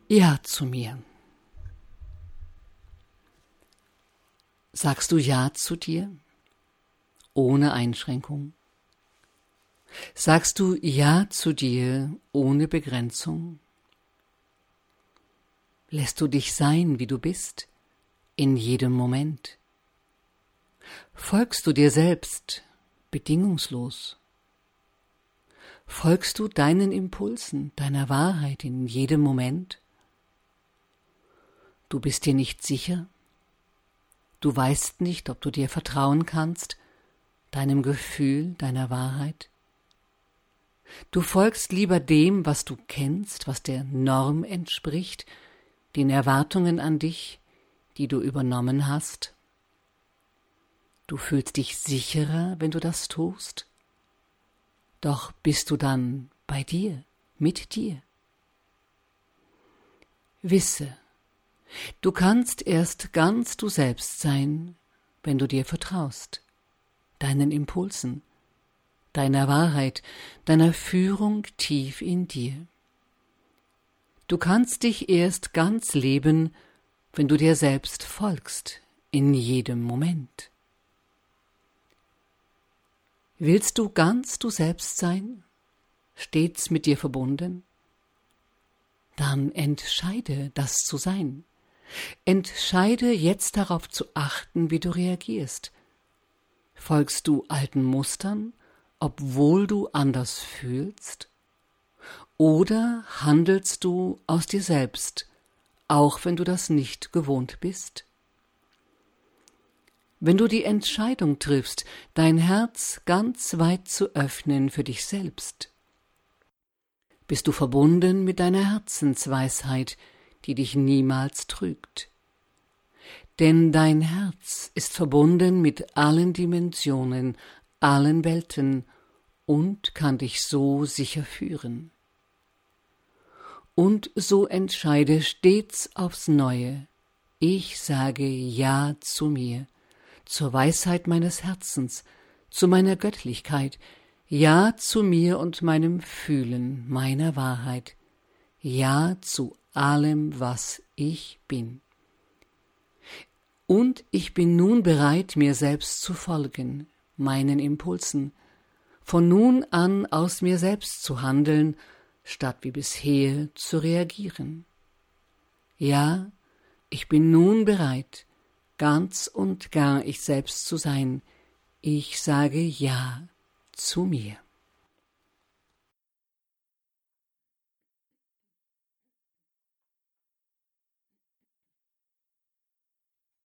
Ja zu mir. Sagst du Ja zu dir, ohne Einschränkung? Sagst du Ja zu dir, ohne Begrenzung? Lässt du dich sein, wie du bist, in jedem Moment? Folgst du dir selbst, bedingungslos? Folgst du deinen Impulsen, deiner Wahrheit in jedem Moment? Du bist dir nicht sicher? Du weißt nicht, ob du dir vertrauen kannst, deinem Gefühl, deiner Wahrheit? Du folgst lieber dem, was du kennst, was der Norm entspricht, den Erwartungen an dich, die du übernommen hast? Du fühlst dich sicherer, wenn du das tust? Doch bist du dann bei dir, mit dir? Wisse, du kannst erst ganz du selbst sein, wenn du dir vertraust, deinen Impulsen, deiner Wahrheit, deiner Führung tief in dir. Du kannst dich erst ganz leben, wenn du dir selbst folgst, in jedem Moment. Willst du ganz du selbst sein, stets mit dir verbunden? Dann entscheide, das zu sein. Entscheide jetzt darauf zu achten, wie du reagierst. Folgst du alten Mustern, obwohl du anders fühlst? Oder handelst du aus dir selbst, auch wenn du das nicht gewohnt bist? Wenn du die Entscheidung triffst, dein Herz ganz weit zu öffnen für dich selbst, bist du verbunden mit deiner Herzensweisheit, die dich niemals trügt. Denn dein Herz ist verbunden mit allen Dimensionen, allen Welten und kann dich so sicher führen. Und so entscheide stets aufs Neue, ich sage Ja zu mir, zur Weisheit meines Herzens, zu meiner Göttlichkeit, Ja zu mir und meinem Fühlen, meiner Wahrheit, Ja zu allem, was ich bin. Und ich bin nun bereit, mir selbst zu folgen, meinen Impulsen, von nun an aus mir selbst zu handeln, statt wie bisher zu reagieren. Ja, ich bin nun bereit, ganz und gar ich selbst zu sein. Ich sage Ja zu mir.